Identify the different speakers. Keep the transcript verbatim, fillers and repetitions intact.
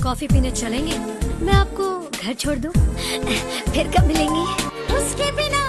Speaker 1: Coffee पीने चलेंगे? मैं आपको घर छोड़ दूं? फिर कब मिलेंगी? उसके बिना